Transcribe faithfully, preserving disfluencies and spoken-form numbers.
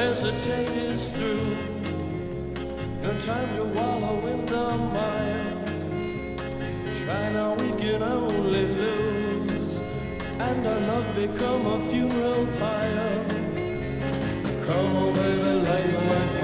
hesitate is through. No time to wallow in the mire. Try now, we can only lose, and our love become a funeral pyre. Come on, baby, light my